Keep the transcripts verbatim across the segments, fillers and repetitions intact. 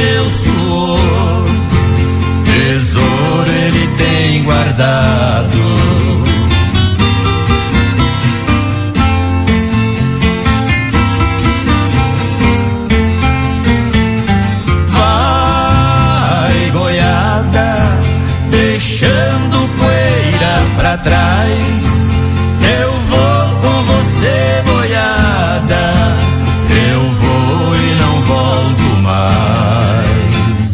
seu suor, tesouro ele tem guardado. Vai, boiada, deixando poeira pra trás. Eu vou com você, boiada, eu vou e não volto mais.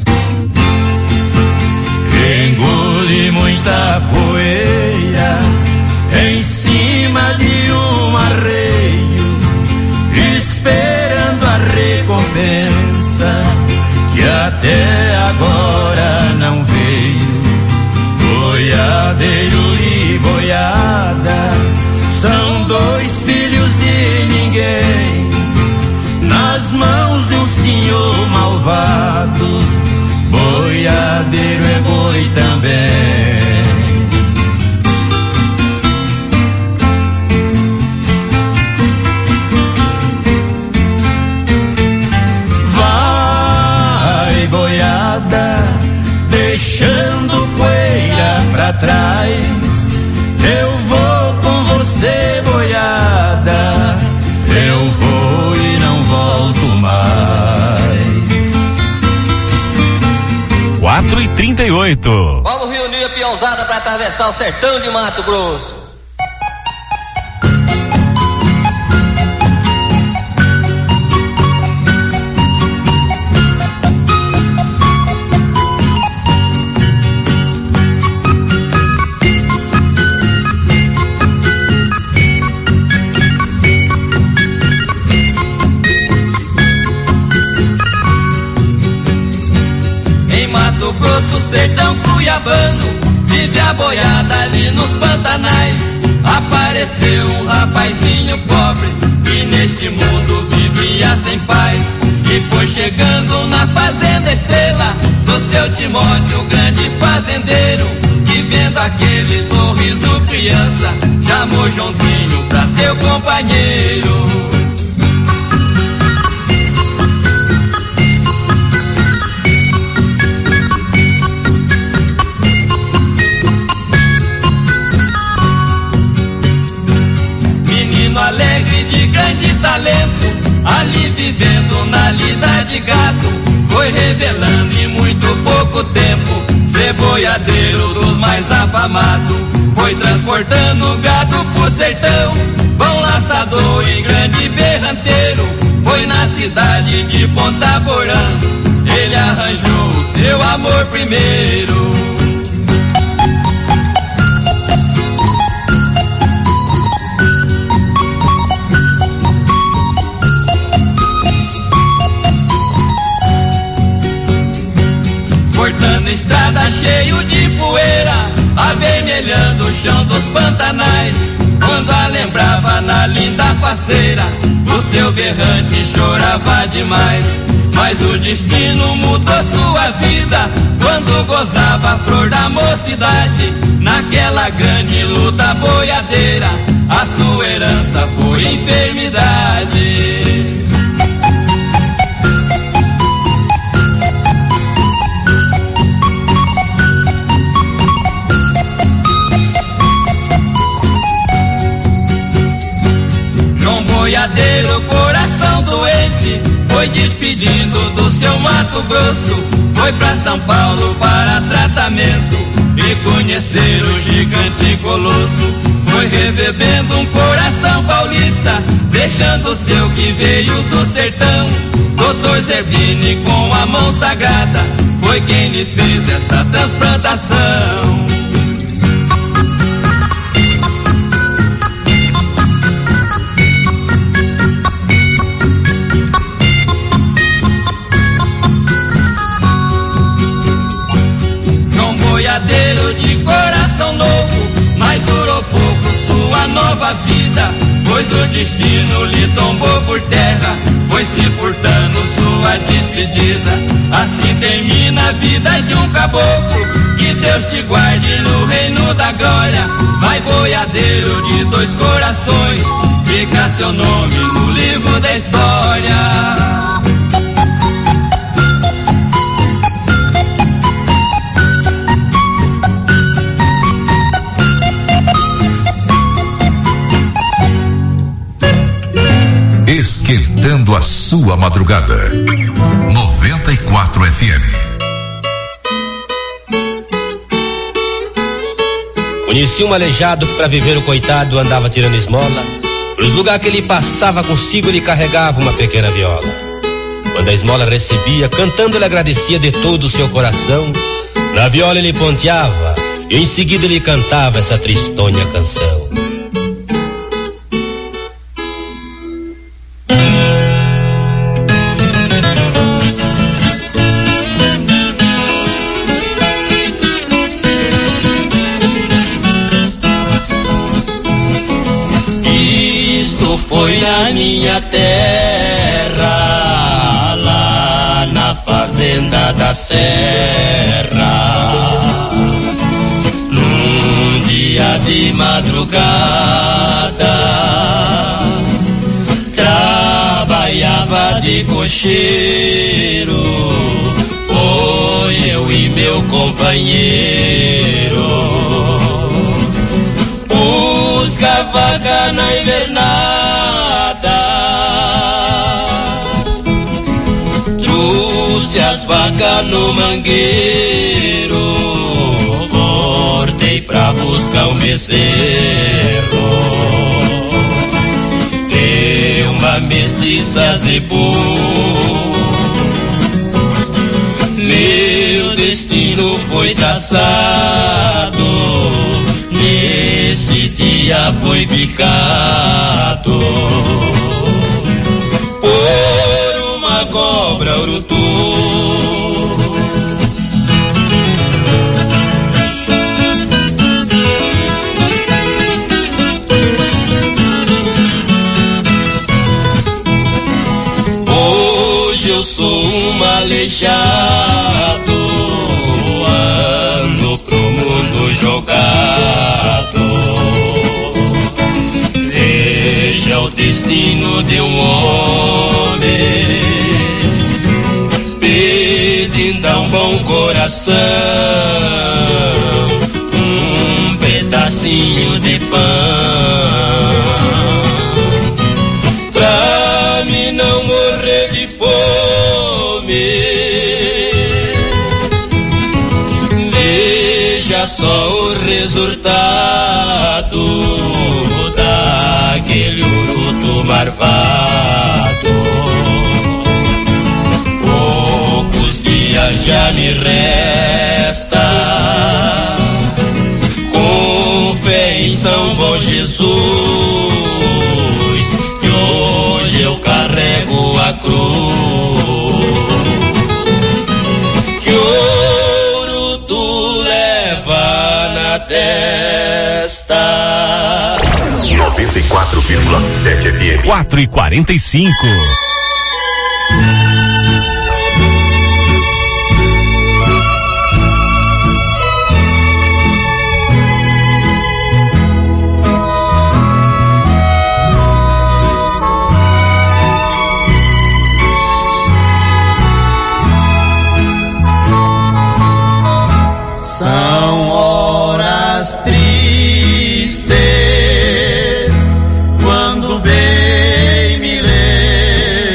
Engole muita poeira em cima de um arreio, esperando a recompensa que até agora não veio. Boiadeiro e boiada são dois filhos de ninguém, nas mãos de um senhor malvado. Boiadeiro é boi também. Vai, boiada, deixando poeira pra trás. Eu vou com você, boiada, eu vou e não volto mais. quatro e trinta e oito. Vamos reunir a peãozada pra atravessar o sertão de Mato Grosso. Sertão cuiabano, vive a boiada ali nos pantanais. Apareceu um rapazinho pobre que neste mundo vivia sem paz. E foi chegando na fazenda Estrela do seu Timóteo, grande fazendeiro, que vendo aquele sorriso criança, chamou Joãozinho pra seu companheiro. Alegre de grande talento, ali vivendo na lida de gato, foi revelando em muito pouco tempo ser boiadeiro dos mais afamados. Foi transportando gado pro sertão, bom laçador e grande berranteiro. Foi na cidade de Ponta Porã, ele arranjou o seu amor primeiro. Cortando estrada cheio de poeira, avermelhando o chão dos pantanais. Quando a lembrava na linda faceira, o seu berrante chorava demais. Mas o destino mudou sua vida quando gozava a flor da mocidade. Naquela grande luta boiadeira, a sua herança foi enfermidade. Boiadeiro, coração doente, foi despedindo do seu Mato Grosso. Foi pra São Paulo para tratamento e conhecer o gigante colosso. Foi recebendo um coração paulista, deixando o seu que veio do sertão. Doutor Zerbini, com a mão sagrada, foi quem lhe fez essa transplantação. Boiadeiro de coração novo, mas durou pouco sua nova vida, pois o destino lhe tombou por terra, foi sepultando sua despedida. Assim termina a vida de um caboclo, que Deus te guarde no reino da glória. Vai, boiadeiro de dois corações, fica seu nome no livro da história. esquentando a sua madrugada. noventa e quatro F M. Conheci um aleijado que pra viver o coitado andava tirando esmola. Nos lugares que ele passava consigo ele carregava uma pequena viola. Quando a esmola recebia, cantando ele agradecia de todo o seu coração. Na viola ele ponteava e em seguida ele cantava essa tristonha canção. Foi na minha terra, lá na fazenda da serra, num dia de madrugada, trabalhava de cocheiro, foi eu e meu companheiro, buscava vaca na invernada, trouxe as vacas no mangueiro, voltei pra buscar o bezerro, deu uma mestiça zebu, meu destino foi traçado, nesse dia foi picado por uma cobra urutu. Hoje eu sou um aleijado, ando pro mundo jogado. Veja o destino de um homem pedindo a um bom coração um pedacinho de pão pra mim não morrer de fome. Veja só o resultado daquele urutu marvado. Poucos dias já me resta, com fé em São Bom Jesus, que hoje eu carrego a cruz, que o urutu leva na testa. noventa e quatro vírgula sete F M. quatro e quarenta e cinco. São horas tristes, quando bem me lembro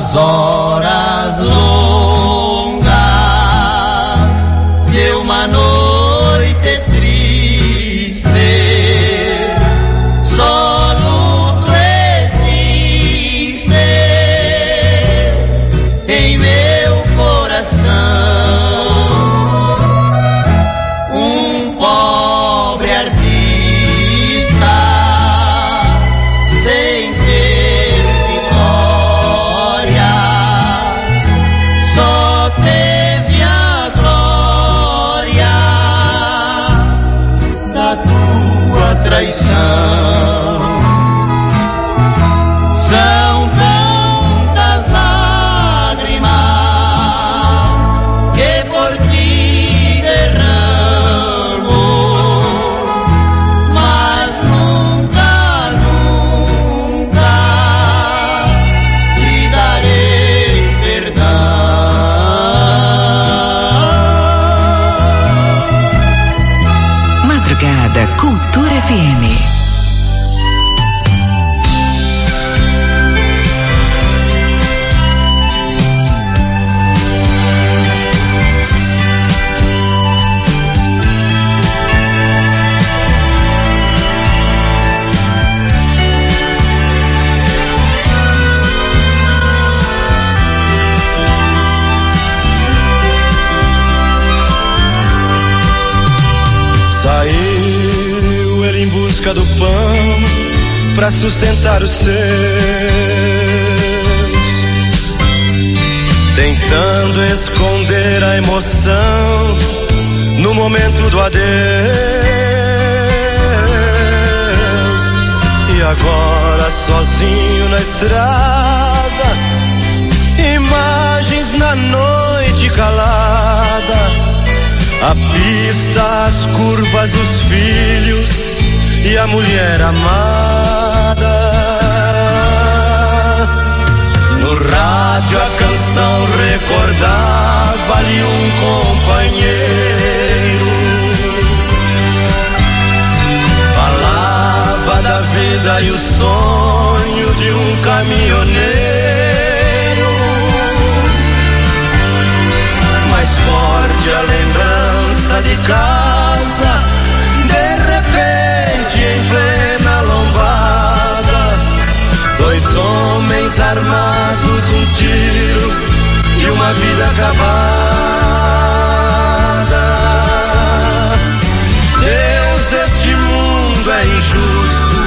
Nas horas longas de uma noite triste, só luto existe em meu coração. Um pobre artista sem ter vitória, só teve a glória da tua traição. São tantas lágrimas que por ti derramo, mas nunca, nunca te darei perdão. Madrugada Cultura F M. Saiu ele em busca do pão pra sustentar os seus, tentando esconder a emoção no momento do adeus. E agora sozinho na estrada, imagens na noite calada, a pista, as curvas, os filhos e a mulher amada. No rádio a canção recordava-lhe um companheiro, falava da vida e o sonho de um caminhoneiro. Mais forte a lembrança de casa, de repente em plena lombada, dois homens armados, um tiro e uma vida acabada. Deus, este mundo é injusto,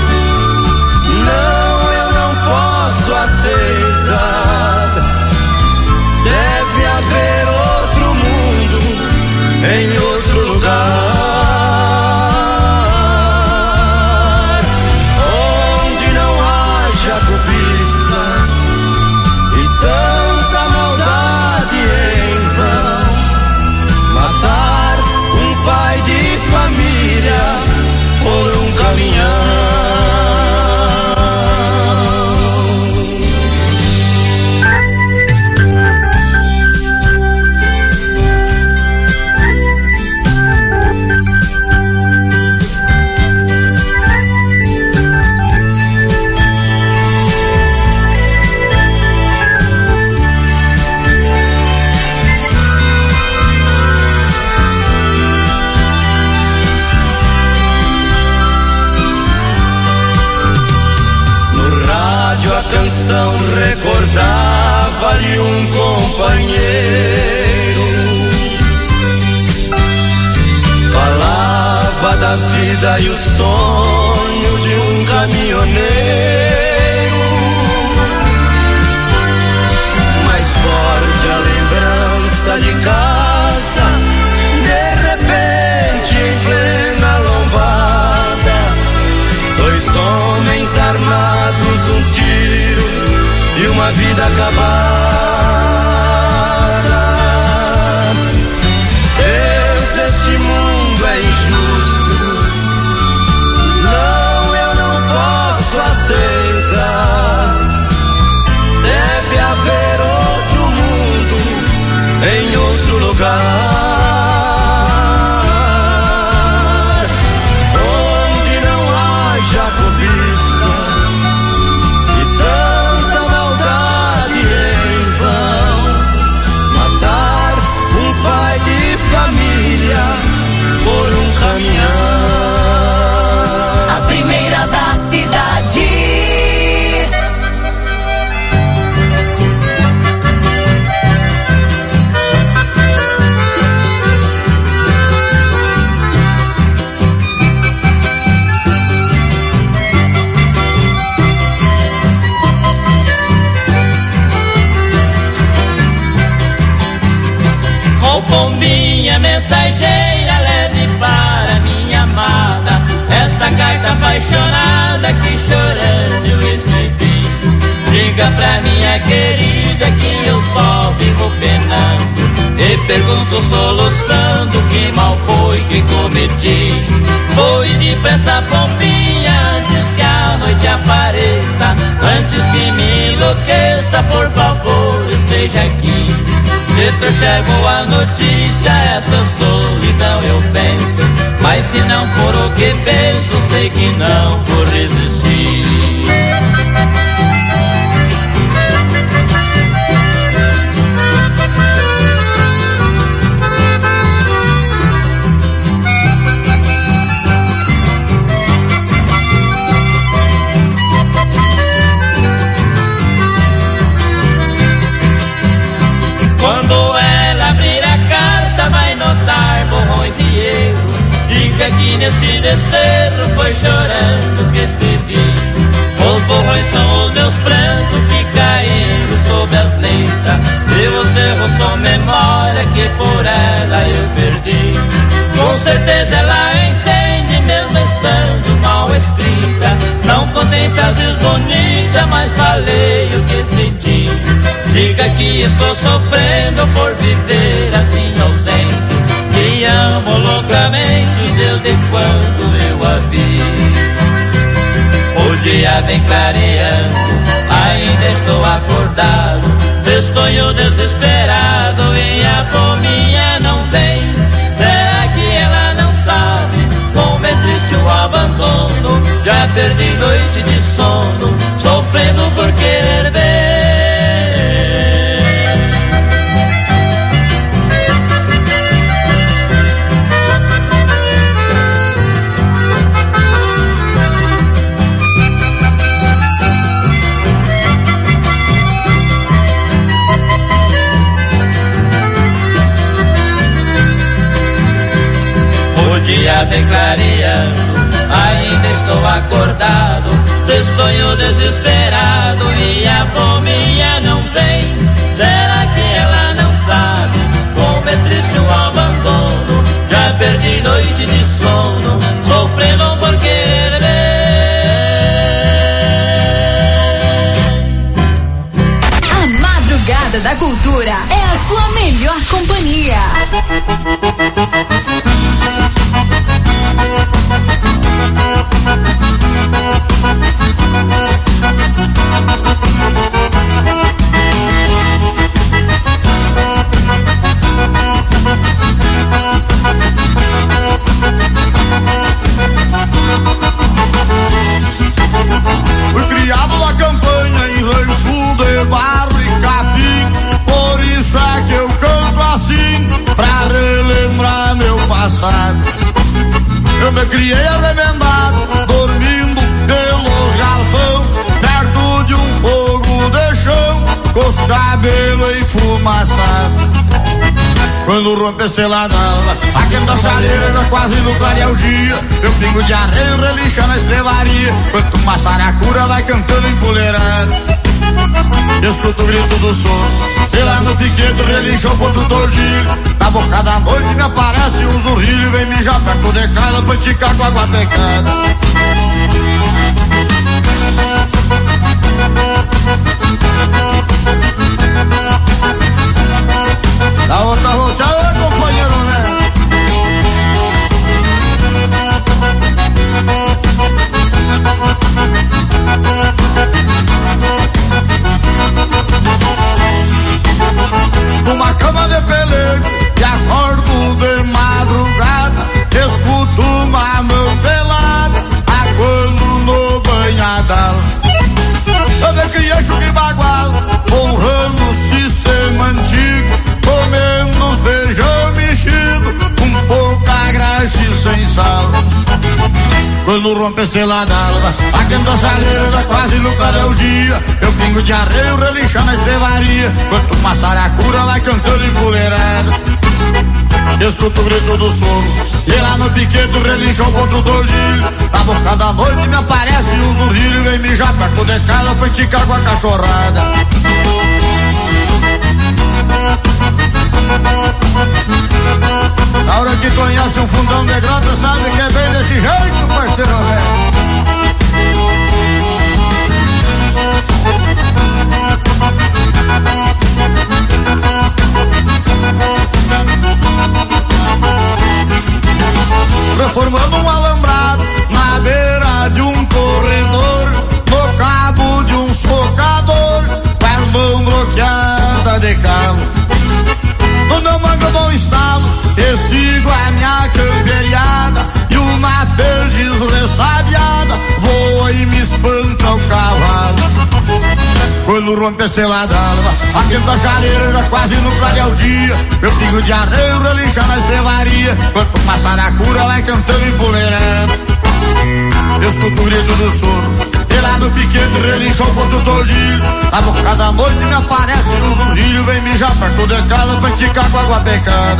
não, eu não posso aceitar. Deve haver outro mundo em outro lugar, onde não haja cobiça e tanta maldade em vão. Matar um pai de família por um caminhão. A canção recordava-lhe um companheiro, falava da vida e o sonho de um caminhoneiro. Mais forte a lembrança de casa, de repente em plena lombada, dois homens armados, um tiro e uma vida acabada. Deus, este mundo é injusto, não, eu não posso aceitar. Deve haver outro mundo em outro lugar, onde não haja cobiça e tanta maldade em apaixonada que chorando eu escrevi. Diga pra minha querida que eu só vivo penando e pergunto soluçando que mal foi que cometi. Foi depressa, pombinha, antes que a noite apareça, antes que me enlouqueça, por favor esteja aqui. Se trouxer a notícia, essa solidão eu penso, mas se não for o que penso, sei que não vou resistir. Quando ela abrir a carta vai notar borrões e erros. Diga que nesse desterro foi chorando que escrevi. Os borrões são os meus prantos que caíram sobre as letras, e os erros são memória que por ela eu perdi. Com certeza ela entende mesmo estando mal escrita. Não contém frases bonitas, mas falei o que senti. Diga que estou sofrendo por viver assim ausente, que amo loucamente desde quando eu a vi. O dia vem clareando, ainda estou acordado, estou desesperado e a pominha não vem. Será que ela não sabe como é triste o abandono? Já perdi noite de sono, sofrendo por querer ver. O dia vem clareando, ainda estou acordado, estou desesperado e a pominha não vem. Será que ela não sabe como é triste o abandono? Já perdi noite de sono, sofrendo por querer ver. A Madrugada da Cultura é a sua melhor companhia. Fui criado na campanha em rancho de barro e capim, por isso é que eu canto assim, pra relembrar meu passado. Eu me criei arremendado, dormindo pelos galpão, perto de um fogo de chão, com os cabelos enfumaçados. Quando rompe a estrela d'alva, aqui da chaleira já quase no clarear o dia, eu pingo de areia relincha na estrevaria, enquanto uma saracura vai cantando empoleirada. Escuto o grito do sono, e lá no piquete relinchou contra o tordilho. Na boca da noite me aparece um zurrilho, vem mijar perto de casa pra esticar com água pecada. Da outra roçada, companheiro, né? Uma cama de pelego e acordo de madrugada, escuto uma mão pelada, aguando no banhadal. Eu me criei chuque bagual, honrando o sistema antigo, comendo feijão mexido, com pouca graxa e sem sal. Quando rompe a estrela d'alva, aquendo a chaleira já quase no clarear o dia, eu pingo de areia relinchar na estrevaria, enquanto uma saracura vai cantando empoleirada. Escuto o grito do sono, e lá no piquete relinchou contra o tordilho. Na boca da noite me aparece um zurrilho, vem mijar perto de casa pra esticar com a cachorrada. Na hora que conhece um fundão de grota, sabe que é bem desse jeito, parceiro velho. Quando rompe a estrela d'alva, aquele da chaleira já quase no clarear o dia. Meu pingo de arreio relincha na estrelaria, quanto uma saracura vai cantando e puleirando. Eu escuto o grito do soro, e lá no pequeno relincha o ponto todinho. Na boca da noite me aparece um zurrilho, vem mijar perto de casa pra esticar com água pecada.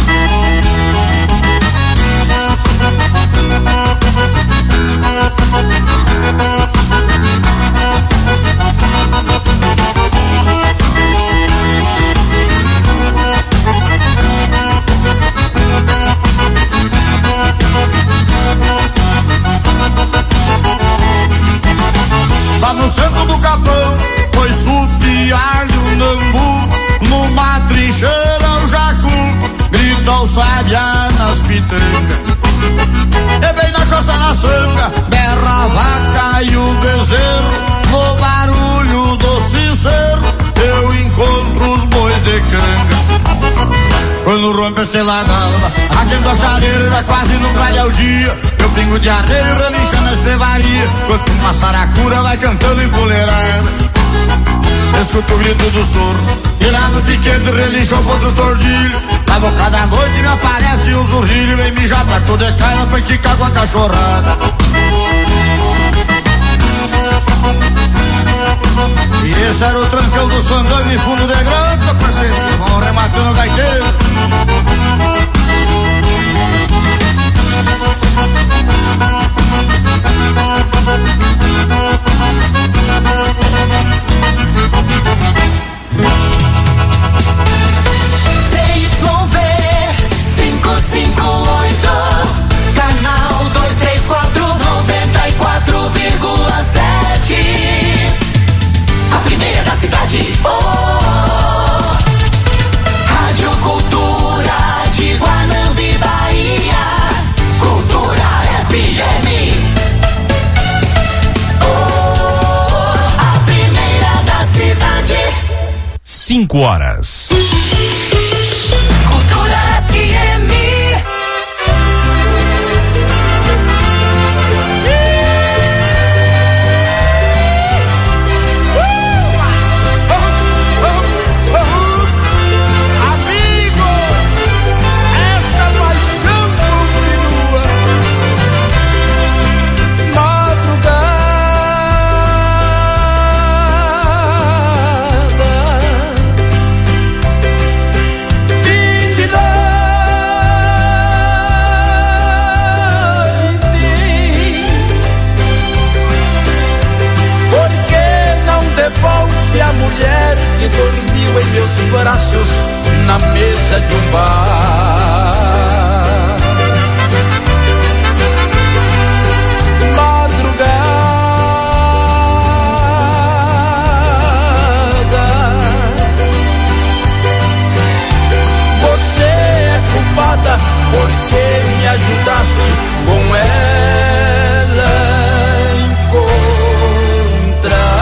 Lá no centro do capão, foi supiar de um nambu. Numa trincheira o jacu grita o sabiá nas pitangas. E bem na costa na sanga, berra a vaca e o bezerro. No barulho do sincero, eu encontro os bois de canga. Quando rompe a estrela d'alva, aquele da chaleira já quase não clareia o dia. Meu pingo de arreio relincha na estrevaria, quanto uma saracura vai cantando empoleirada. Escuto o grito do soro, e lá no piquete relincha o ponto tordilho. Na boca da noite me aparece um zurrilho, vem mijar perto de casa pra esticar com a cachorrada. E esse era o trancão do sandango em fundo de granta, parceiro, vão rematando o gaiteiro. C Y V quinhentos e cinquenta e oito, canal duzentos e trinta e quatro, noventa e quatro vírgula sete. A primeira da cidade. Oh, Rádio Cultura de Guanambi, Bahia. Cultura F M. Oh, a primeira da cidade. Cinco horas. Cultura F M. A mulher que dormiu em meus braços na mesa de um bar. Madrugada, você é culpada porque me ajudaste com ela encontrar.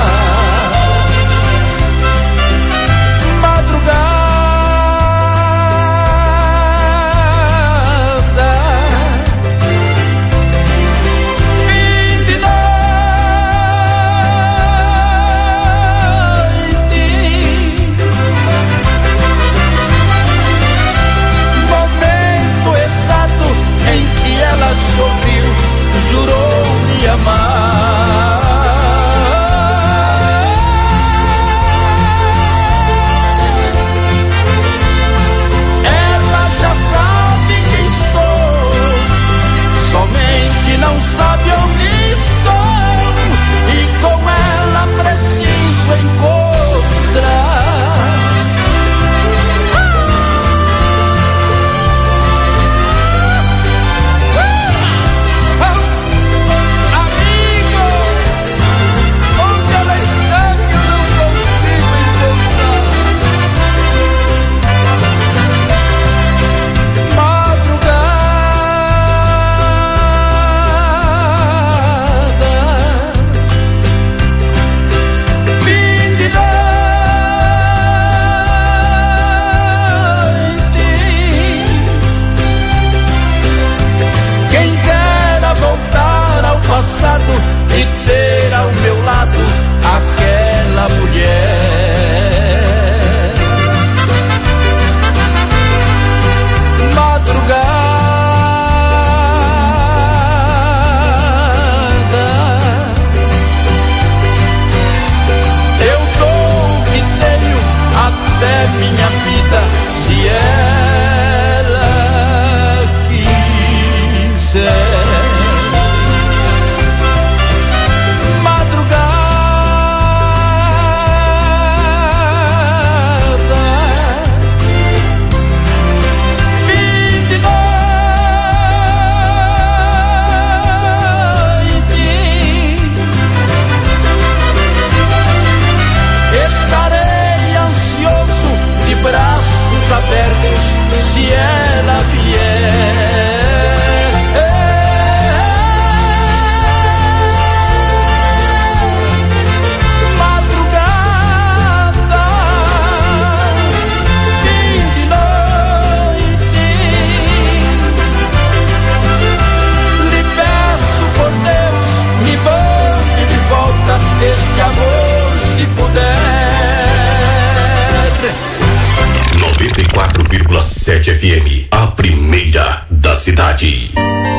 sete F M, a primeira da cidade.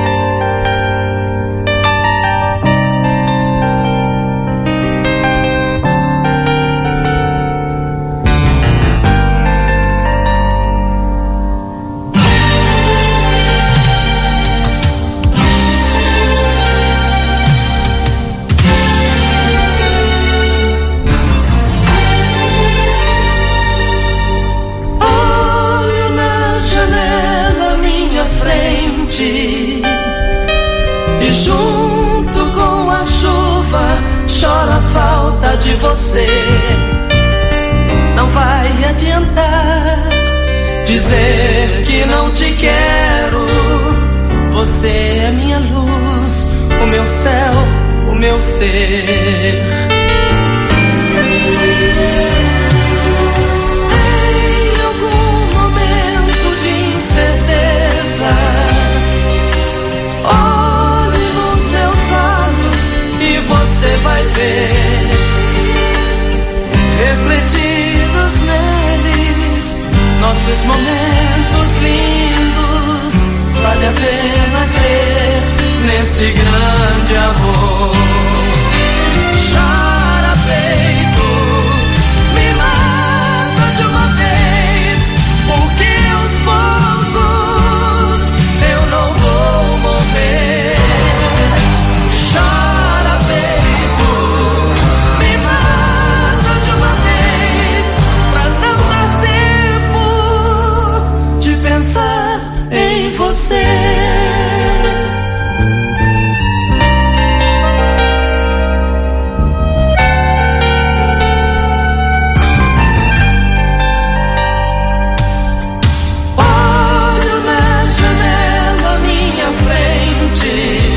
E junto com a chuva chora a falta de você. Não vai adiantar dizer que não te quero. Você é minha luz, o meu céu, o meu ser. Você vai ver refletidos neles nossos momentos lindos. Vale a pena crer nesse grande amor. Chora peito, me mata de uma vez, porque aos poucos eu não vou morrer. Chora peito, me mata de uma vez, pra não dar tempo de pensar em você. Olho na janela à minha frente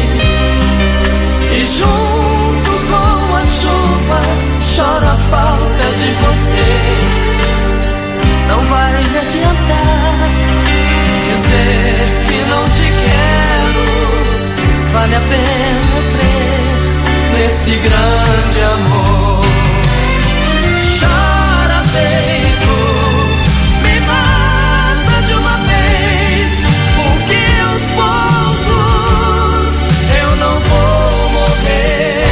e junto com a chuva chora a falta de você. Não vai adiantar dizer que não te quero. Vale a pena crer nesse grande amor. Chora peito, me mata de uma vez, porque aos poucos eu não vou morrer.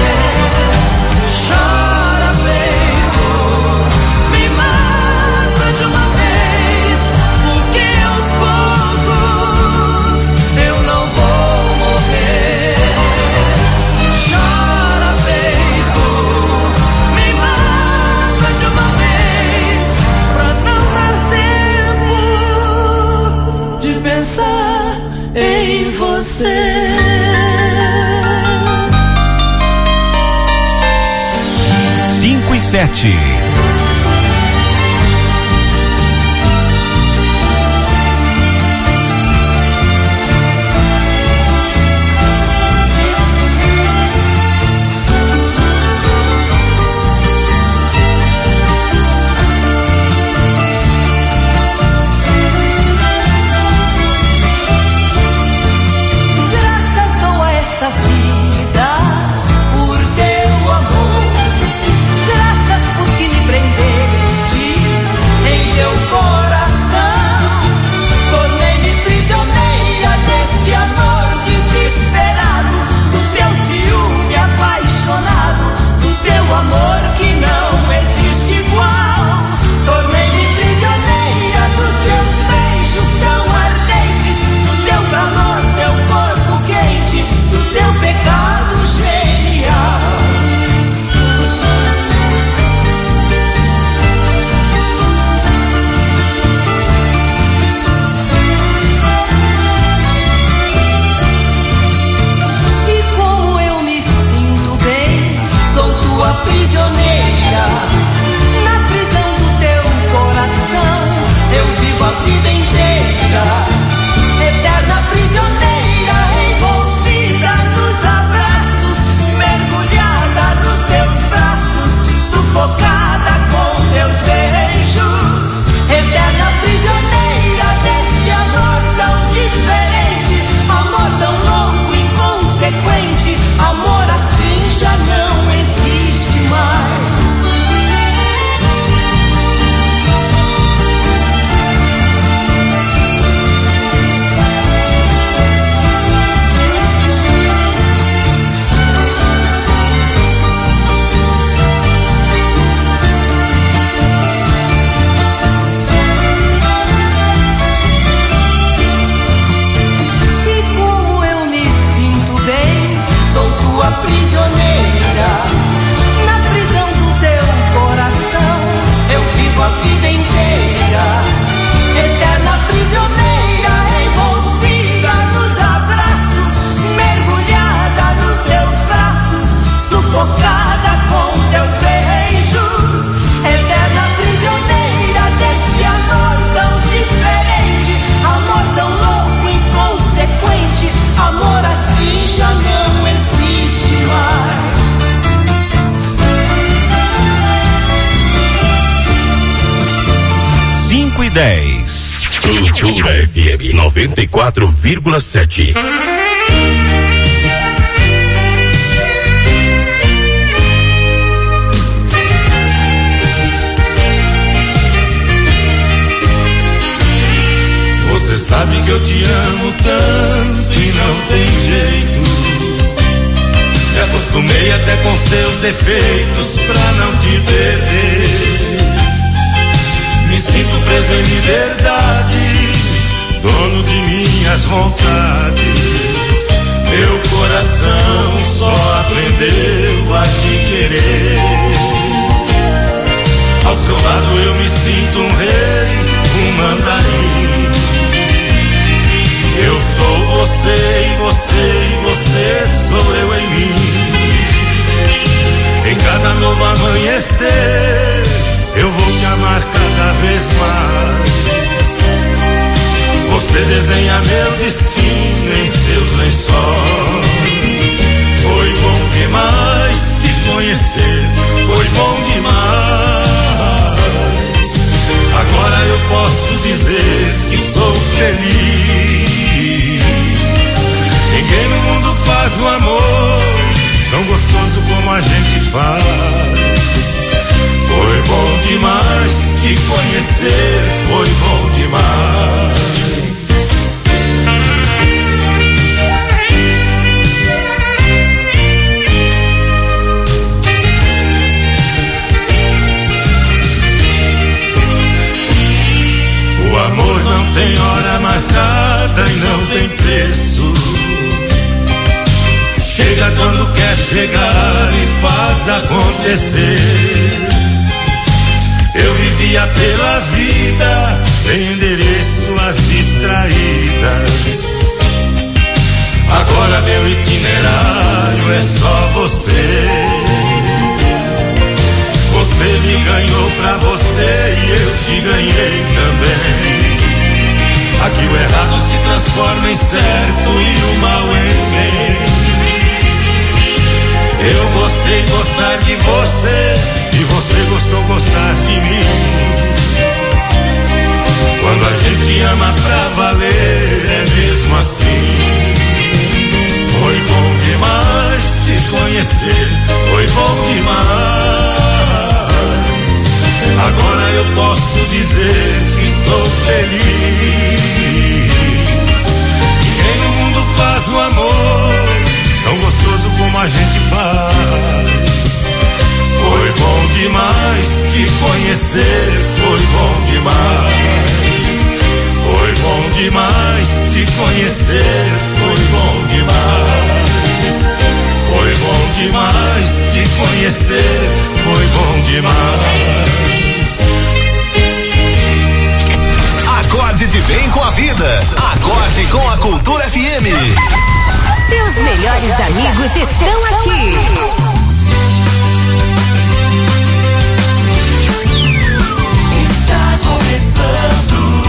Chora peito, me mata de uma vez, porque aos poucos eu não vou morrer. Chora peito, me mata de uma vez, pra não dar tempo de pensar em você. Cinco e sete. Graças dou a esta vida por teu amor. Graças porque me prendeste em teu coração. Tornei-me prisioneira deste amor desesperado, do teu ciúme apaixonado, do teu amor que não existe igual. Tornei-me prisioneira dos teus beijos tão ardentes, do teu calor, teu corpo quente, do teu pecado genial. E como eu me sinto bem, sou tua prisioneira. Na prisão do teu coração, eu vivo a vida inteira. Eterna prisioneira, envolvida nos abraços, mergulhada nos teus braços, sufocada com teus beijos. Eterna prisioneira deste amor tão diferente, amor tão louco, inconsequente, amor assim já não existe mais. dez. Cultura F M noventa e quatro vírgula sete. Você sabe que eu te amo tanto e não tem jeito. Me acostumei até com seus defeitos pra não te perder. Me sinto preso em liberdade, dono de minhas vontades. Meu coração só aprendeu a te querer. Ao seu lado eu me sinto um rei, um mandarim. Eu sou você e você e você sou eu em mim. Em cada novo amanhecer eu vou te amar cada vez mais. Você desenha meu destino em seus lençóis. Foi bom demais te conhecer, foi bom demais. Agora eu posso dizer que sou feliz. Ninguém no mundo faz o amor tão gostoso como a gente faz. Foi bom demais te conhecer, foi bom demais. O amor não tem hora marcada e não tem preço. Chega quando quer chegar e faz acontecer. Eu vivia pela vida sem endereço às distraídas. Agora meu itinerário é só você. Você me ganhou pra você e eu te ganhei também. Aqui o errado se transforma em certo e o mal em bem. Eu gostei de gostar de você e você gostou de gostar de mim. Quando a gente ama pra valer é mesmo assim. Foi bom demais te conhecer, foi bom demais. Agora eu posso dizer que sou feliz. Ninguém no mundo faz o amor tão gostoso como a gente faz. Foi bom demais te conhecer, foi bom demais. Foi bom demais te conhecer, foi bom demais. Foi bom demais te conhecer, foi bom demais. Acorde de bem com a vida. Acorde com a Cultura F M. Seus melhores amigos estão aqui. Está começando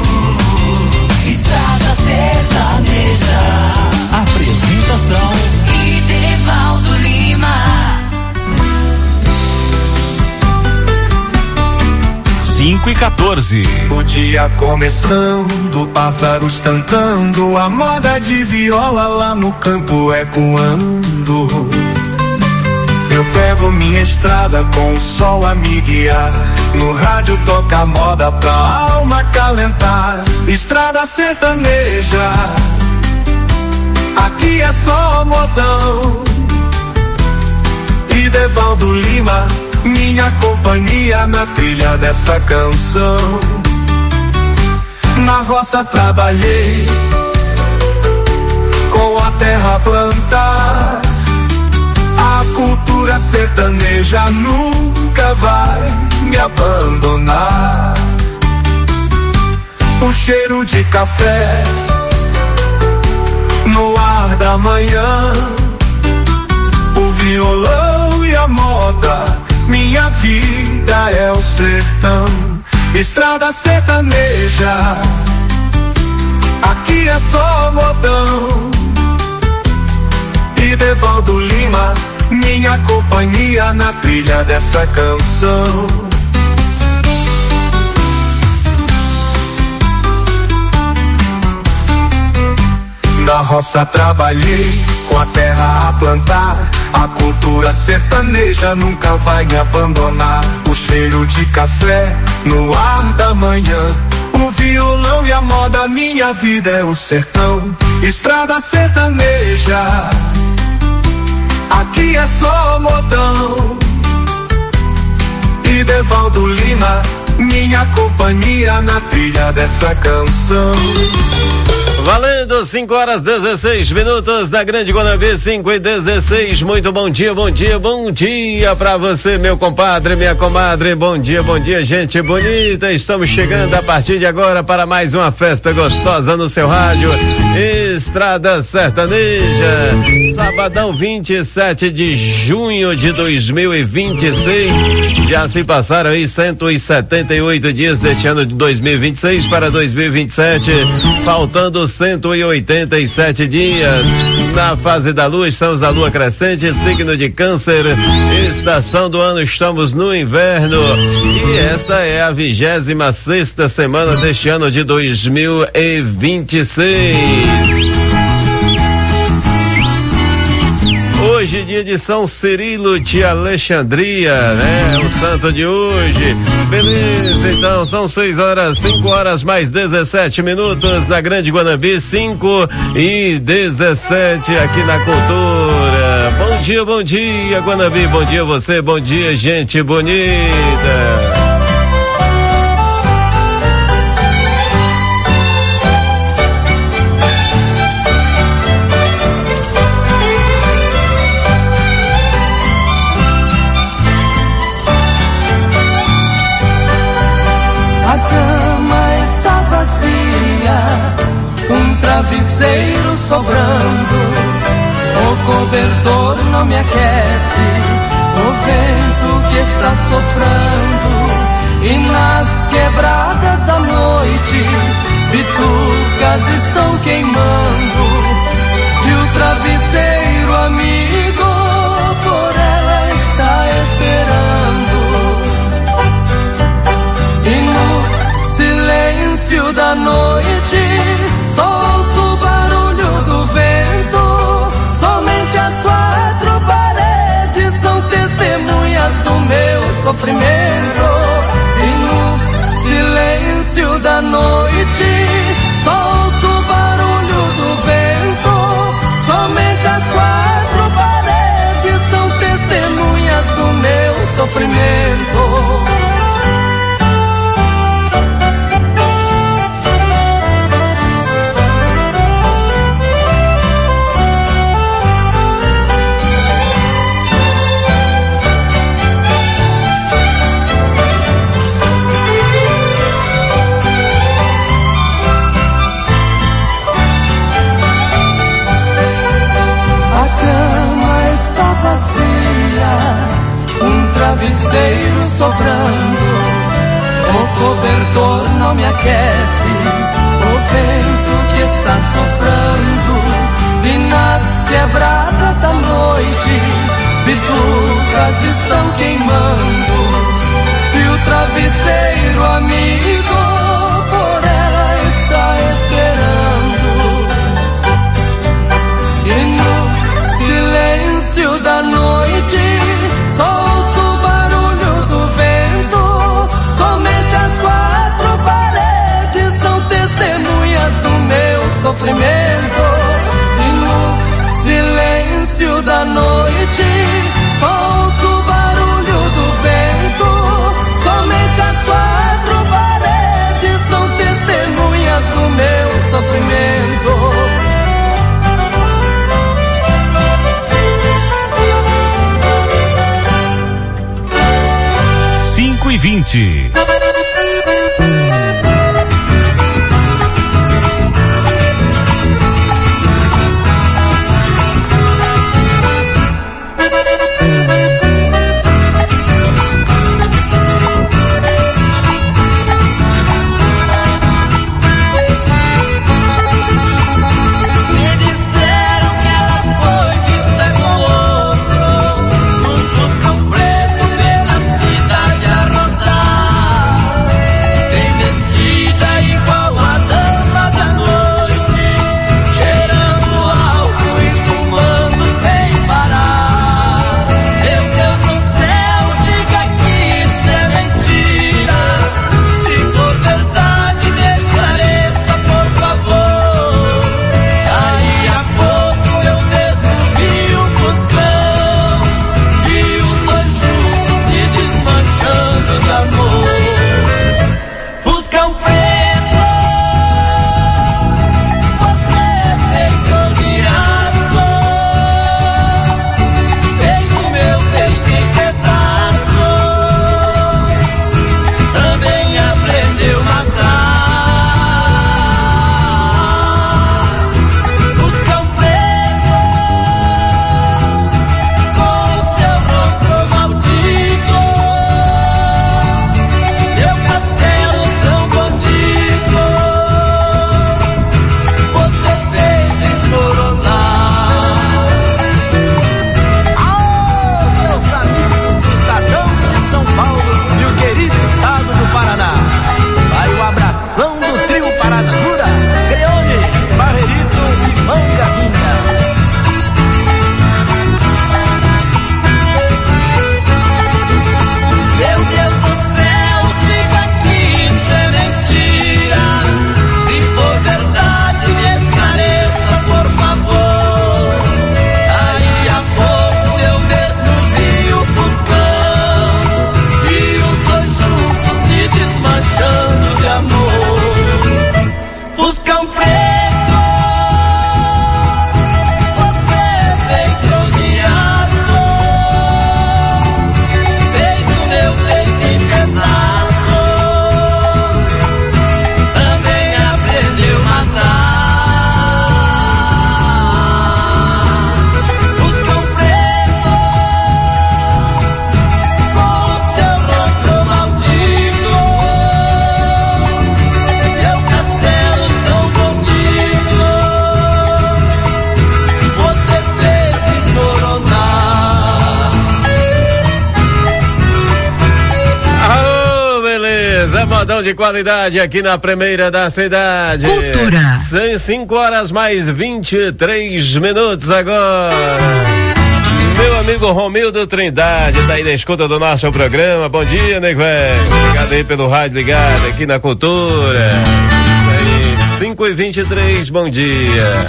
Estrada Sertaneja. Apresentação Idevaldo Lima. cinco e quatorze. O dia começando, pássaros cantando, a moda de viola lá no campo ecoando. Eu pego minha estrada com o sol a me guiar. No rádio toca a moda pra alma calentar. Estrada sertaneja, aqui é só modão. Idevaldo Lima, minha companhia na trilha dessa canção. Na roça trabalhei, com a terra plantar. A cultura sertaneja nunca vai me abandonar. O cheiro de café no ar da manhã, o violão e a moda, minha vida é o sertão. Estrada sertaneja, aqui é só modão. Idevaldo Lima, minha companhia na trilha dessa canção. da roça trabalhei, com a terra a plantar. A cultura sertaneja nunca vai me abandonar. O cheiro de café no ar da manhã, o violão e a moda, minha vida é o sertão. Estrada sertaneja, aqui é só modão. E Devaldo Lima, minha companhia na trilha dessa canção. Valendo, cinco horas dezesseis minutos da Grande Guanabí, cinco e dezesseis. Muito bom dia, bom dia, bom dia pra você, meu compadre, minha comadre. Bom dia, bom dia, gente bonita. Estamos chegando a partir de agora para mais uma festa gostosa no seu rádio. Estrada Sertaneja, sabadão vinte e sete de junho de dois mil e vinte e seis. Já se passaram aí cento e setenta e oito dias deste ano de dois mil e vinte e seis para dois mil e vinte e sete, faltando cento e oitenta e sete dias. Na fase da lua, estamos na lua crescente, signo de Câncer, estação do ano, estamos no inverno. E esta é a vigésima sexta semana deste ano de dois mil e vinte e seis. Hoje, dia de São Cirilo de Alexandria, né? O santo de hoje. Beleza, então, são seis horas, cinco horas mais dezessete minutos na Grande Guanabí, cinco e dezessete aqui na Cultura. Bom dia, bom dia, Guanabí, bom dia você, bom dia, gente bonita. Um travesseiro sobrando, o cobertor não me aquece, o vento que está soprando, e nas quebradas da noite, bitucas estão queimando, e o travesseiro amigo por ela está esperando, e no silêncio da noite só ouço o barulho do vento. Somente as quatro paredes são testemunhas do meu sofrimento. E no silêncio da noite só ouço o barulho do vento. Somente as quatro paredes são testemunhas do meu sofrimento. Um travesseiro sobrando, o cobertor não me aquece, o vento que está soprando, e nas quebradas da noite, bitucas estão queimando, e o travesseiro amigo por ela está esperando, e no silêncio da noite só ouço o barulho do vento. Somente as quatro paredes são testemunhas do meu sofrimento. E no silêncio da noite só ouço o barulho do vento. Somente as quatro paredes são testemunhas do meu sofrimento. cinco e vinte. Preto pela cidade a rodar. É modão de qualidade aqui na primeira da cidade. Cultura. São cinco horas mais vinte e três minutos agora. Meu amigo Romildo Trindade tá aí na escuta do nosso programa. Bom dia, nego velho. Obrigado aí pelo rádio ligado aqui na Cultura. Isso aí, cinco e vinte e três, bom dia.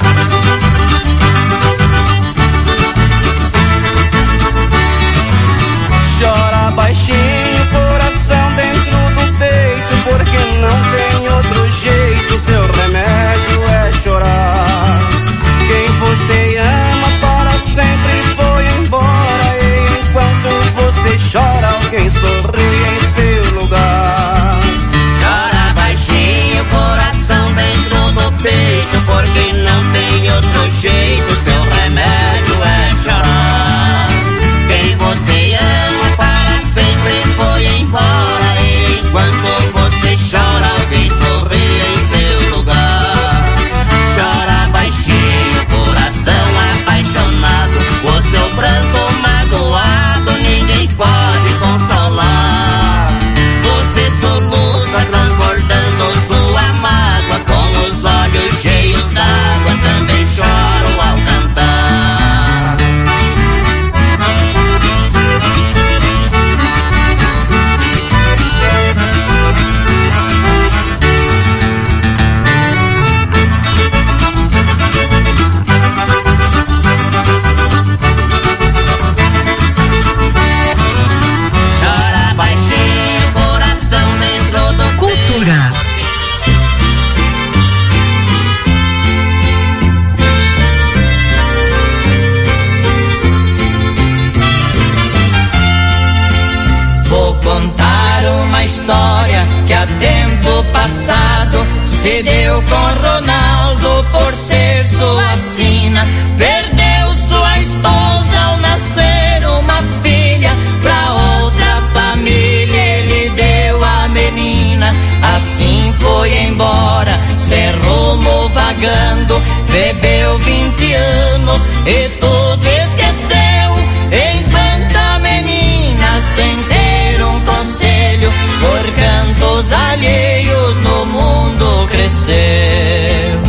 Chora baixinho, coração dentro do peito, porque não tem outro jeito, seu remédio é chorar. Quem você ama para sempre foi embora, e enquanto você chora, alguém sorri em seu lugar. Chora baixinho, coração dentro do peito, porque não tem outro jeito, seu remédio é chorar. Quem você ama para sempre foi embora, e enquanto você chora, alguém sorri em seu lugar. Chora baixinho, coração apaixonado, o seu pranto magoado ninguém pode consolar. Você soluça transbordando sua mágoa, com os olhos cheios d'água, também choro ao cantar. Chora baixinho, coração dentro do Cultura. Vou contar uma história que há tempo passado se deu com Ronaldo por ser sua sina. Perdeu sua esposa ao nascer uma filha, pra outra família ele deu a menina. Assim foi embora, sem rumo vagando, bebeu vinte anos e tudo esqueceu, enquanto a menina sem ter um conselho, por cantos alheios no mundo cresceu.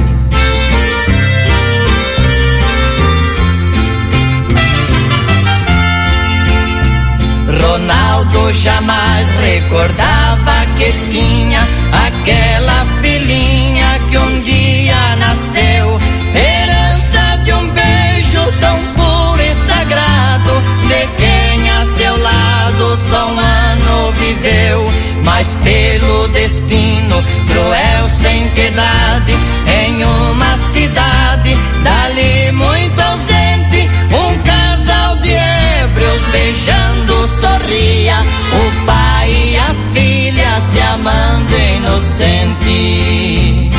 Ronaldo jamais recordava que tinha aquela filhinha que um dia nasceu, herança de um beijo tão puro e sagrado, de quem a seu lado só um ano viveu. Mas pelo destino cruel sem piedade, em uma cidade dali muito ausente, um casal de ébrios beijando sorria, o pai e a filha se amando inocente.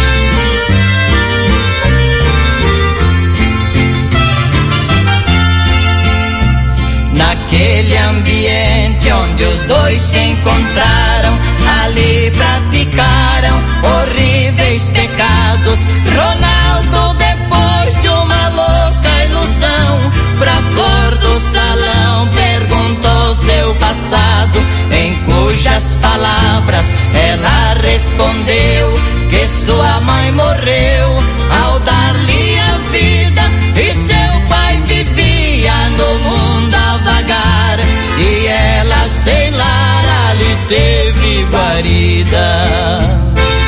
Naquele ambiente onde os dois se encontraram, ali praticaram horríveis pecados. Ronaldo, depois de uma louca ilusão, pra flor do salão perguntou seu passado, em cujas palavras ela respondeu que sua mãe morreu ao dar-lhe a vida, e seu pai vivia no mundo a vagar, e ela sem lar ali teve guarida.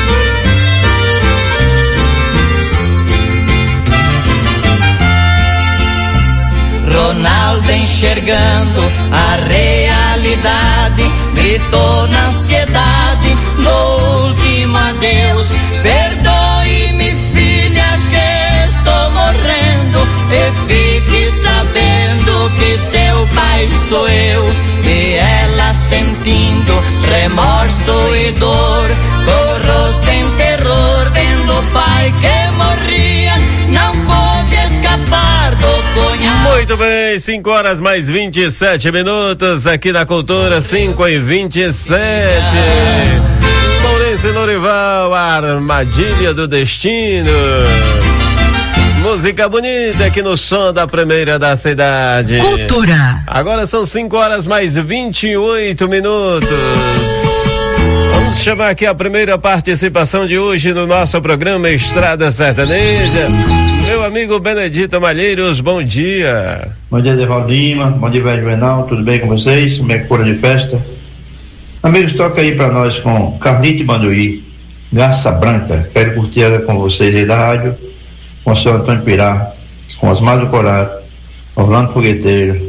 Ronaldo, enxergando a realidade, gritou na ansiedade no último adeus: perdoe-me, filha, que estou morrendo, e fique sabendo que seu pai sou eu. E ela, sentindo remorso e dor, com o rosto em terror, vendo o pai que morria, não pôde escapar do punhal. Muito bem, cinco horas mais vinte e sete minutos aqui na Cultura, cinco e vinte e sete. Maurício Lorival, a Armadilha do Destino. Música bonita aqui no som da primeira da cidade. Cultura. Agora são cinco horas mais vinte e oito minutos. Vamos chamar aqui a primeira participação de hoje no nosso programa Estrada Sertaneja. Meu amigo Benedito Malheiros, bom dia. Bom dia, Devaldo Lima, bom dia, velho Juvenal, tudo bem com vocês? Como é que foram de festa? Amigos, toca aí pra nós com Carlito e Banduí, Garça Branca. Quero curtir ela com vocês aí da rádio, com o seu Antônio Pirá, com Osmar do Corado, Orlando Fogueteiro,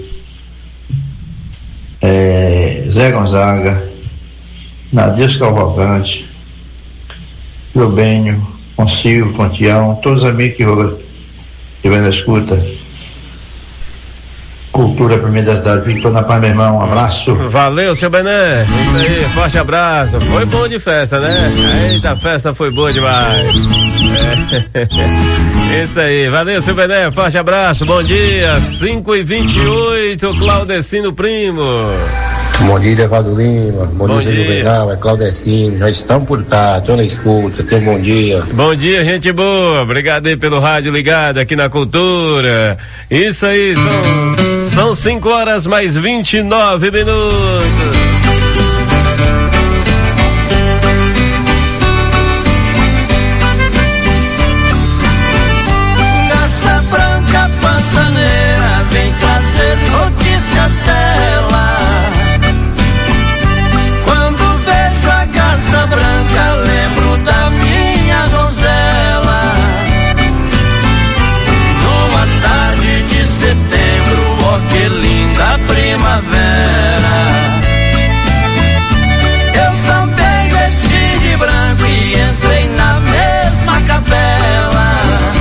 é, Zé Gonzaga, Nadir Cavalcante, Lubênio, com Silvio, com Tião, todos os amigos que estiverem na escuta. Cultura Primeira da Cidade, Victor na Paz, meu irmão, um abraço. Valeu, seu Bené, isso aí, forte abraço. Foi bom de festa, né? Eita, a festa foi boa demais. É. Isso aí, valeu, seu Bené, forte abraço, bom dia. Cinco e vinte e oito, Claudecino Primo. Bom dia, Devaldo Lima, bom, bom dia, Juvenal, é Claudecino, já estamos por cá, tô na escuta, tenha um bom dia. Bom dia, gente boa, obrigado aí pelo rádio ligado aqui na Cultura. Isso aí, são, são cinco horas mais vinte e nove minutos. Garça Branca Pantaneira vem trazer notícias dela. Branca, lembro da minha donzela. Numa tarde de setembro, ó que linda primavera. Eu também vesti de branco e entrei na mesma capela.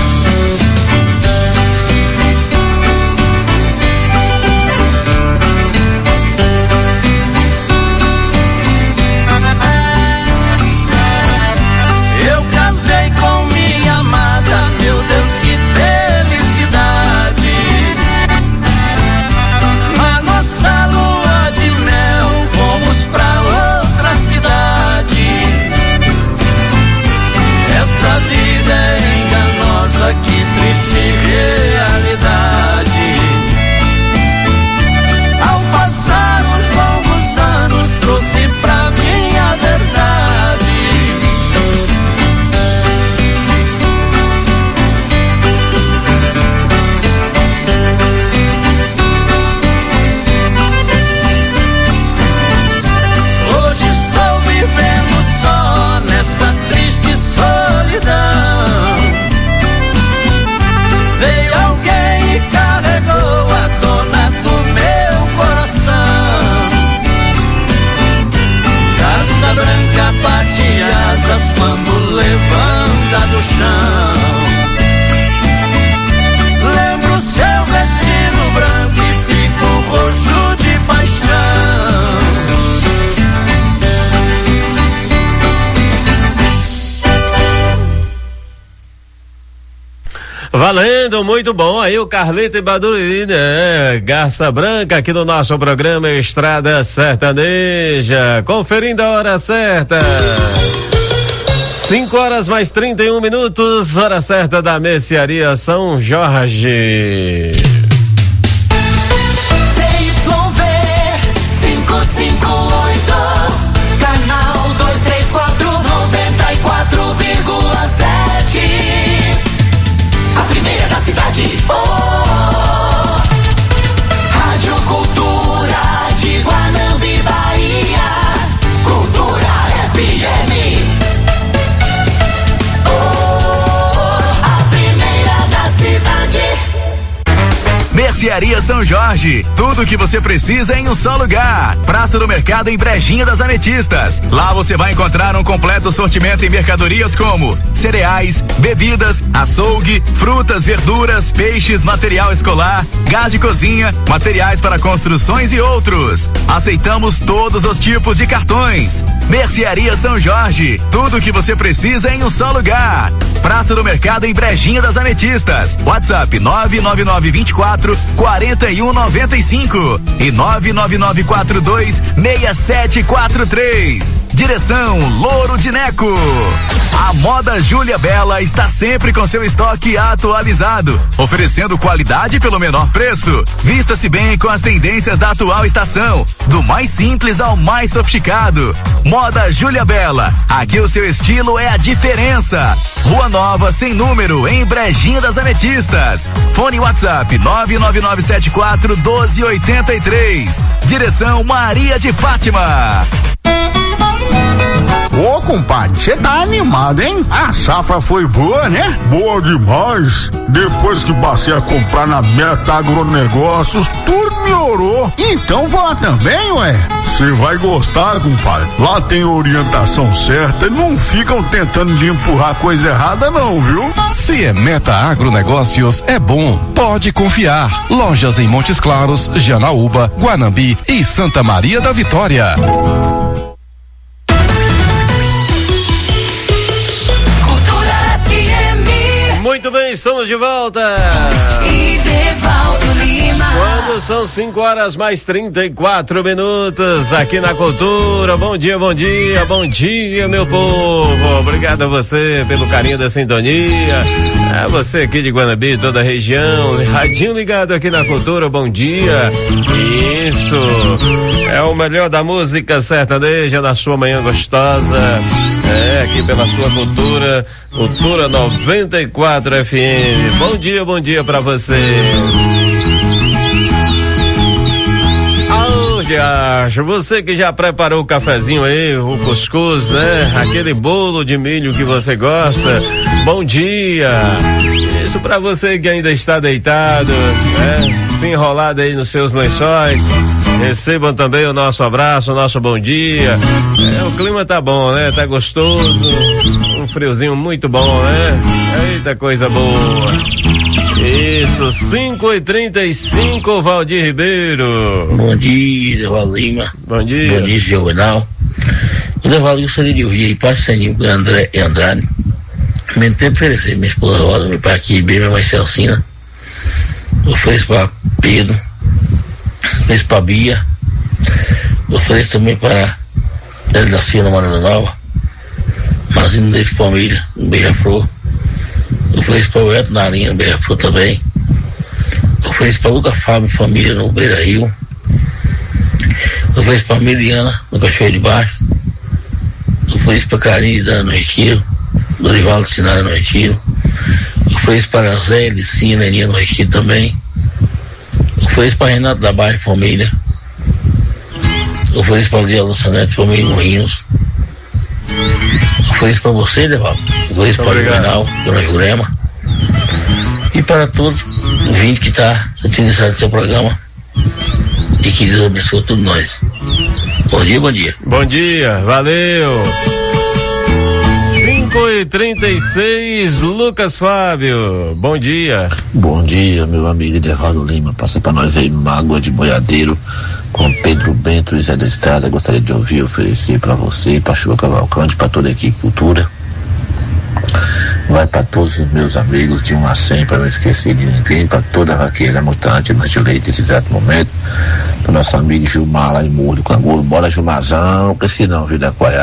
Que triste realidade. Ao passar os longos anos, trouxe pra mim a verdade. Hoje estou vivendo só nessa triste solidão. Veio alguém e carregou a dona do meu coração. Garça Branca bate asas quando levanta do chão. Lembro seu vestido branco e fico roxo de paixão. Valendo, muito bom. Aí o Carlito e Baduri, né? Garça Branca aqui no nosso programa Estrada Sertaneja. Conferindo a hora certa. cinco horas mais trinta e um minutos, hora certa da Mercearia São Jorge. Cidade, oh, Rádio Cultura de Guanambi, Bahia, Cultura F M, oh, a primeira da cidade. Mercearia São Jorge, tudo o que você precisa em um só lugar. Praça do Mercado em Brejinha das Ametistas. Lá você vai encontrar um completo sortimento em mercadorias como cereais, bebidas, açougue, frutas, verduras, peixes, material escolar, gás de cozinha, materiais para construções e outros. Aceitamos todos os tipos de cartões. Mercearia São Jorge, tudo o que você precisa em um só lugar. Praça do Mercado em Brejinha das Ametistas. WhatsApp nove nove nove dois quatro quatro um nove cinco e nove nove nove quatro dois seis sete quatro três. Direção Louro de Neco. A Moda Júlia Bela está sempre com seu estoque atualizado, oferecendo qualidade pelo menor preço. Vista-se bem com as tendências da atual estação, do mais simples ao mais sofisticado. Moda Júlia Bela. Aqui o seu estilo é a diferença. Rua Nova Sem Número, em Brejinha das Ametistas. Fone WhatsApp nove nove nove sete quatro um dois oito três. Direção Maria de Fátima. Ô, compadre, você tá animado, hein? A safra foi boa, né? Boa demais. Depois que passei a comprar na Meta Agronegócios, tudo melhorou. Então vou lá também, ué. Você vai gostar, compadre. Lá tem orientação certa e não ficam tentando de empurrar coisa errada não, viu? Se é Meta Agronegócios, é bom. Pode confiar. Lojas em Montes Claros, Janaúba, Guanambi e Santa Maria da Vitória. Muito bem, estamos de volta. E Devaldo Lima. Quando são cinco horas mais trinta e quatro minutos aqui na Cultura. Bom dia, bom dia, bom dia, meu povo. Obrigado a você pelo carinho da sintonia. A você aqui de Guanambi, toda a região. Radinho ligado aqui na Cultura, bom dia. Isso. É o melhor da música sertaneja na sua manhã gostosa. É, aqui pela sua Cultura, Cultura noventa e quatro F M. Bom dia, bom dia pra você. Aonde acha? Você que já preparou o cafezinho aí, o cuscuz, né? Aquele bolo de milho que você gosta. Bom dia. Isso pra você que ainda está deitado, né? Se enrolado aí nos seus lençóis. Recebam também o nosso abraço, o nosso bom dia. É, o clima tá bom, né? Tá gostoso. Um friozinho muito bom, né? Eita, coisa boa. Isso, cinco e trinta e cinco, Valdir Ribeiro. Bom dia, Devaldo Lima. Bom dia. Bom dia, Juvenal. O Devaldo, eu gostaria de ouvir aí, passaninho com André e Andrade. Mesmo tempo oferecer minha esposa Rosa, meu pai aqui, bem, minha mãe Celcina. Ofereço para Pedro. Ofereço para Bia. Ofereço também para Hélio da Silva, Morada Nova. Mazinho David Palmeira, no Beija-Flor. Ofereço para o Eto Narinha, no Beija-Flor também. Ofereço para Luca Fábio, família, no Beira Rio. Ofereço para Miriana, no Cachoeiro de Baixo. Ofereço para Carinho e Dan, no Retiro. Dorival de Sinara, no Retiro. Ofereço para Zé, Licinha, Neninha, no Retiro também. Ofereço para Renato da Barra, família. Ofereço para Lia Lucianete, família, em Morrinhos. Ofereço para você, Devaldo. Ofereço para o Juvenal, Dona Jurema. E para todos os vinte que está utilizando seu programa. E que Deus abençoe todos nós. Bom dia, bom dia. Bom dia, valeu. cinco e trinta e seis, Lucas Fábio, bom dia. Bom dia, meu amigo Devaldo Lima. Passa pra nós aí Mágoa de Boiadeiro com Pedro Bento e Zé da Estrada. Gostaria de ouvir, oferecer pra você, pra Chuva Cavalcante, pra toda a equipe Cultura. Vai pra todos os meus amigos de um a cem, pra não esquecer de ninguém, pra toda a vaqueira mutante de leite nesse exato momento. Pro nosso amigo Gilmar lá em Morro do Canguru. Bora, Gilmarzão, que se não, vida coiada.